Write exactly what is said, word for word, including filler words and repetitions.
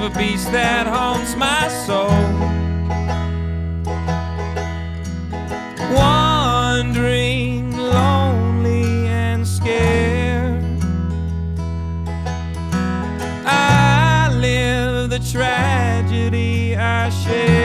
a beast that haunts my soul. Wandering, lonely and scared, I live the tragedy I share.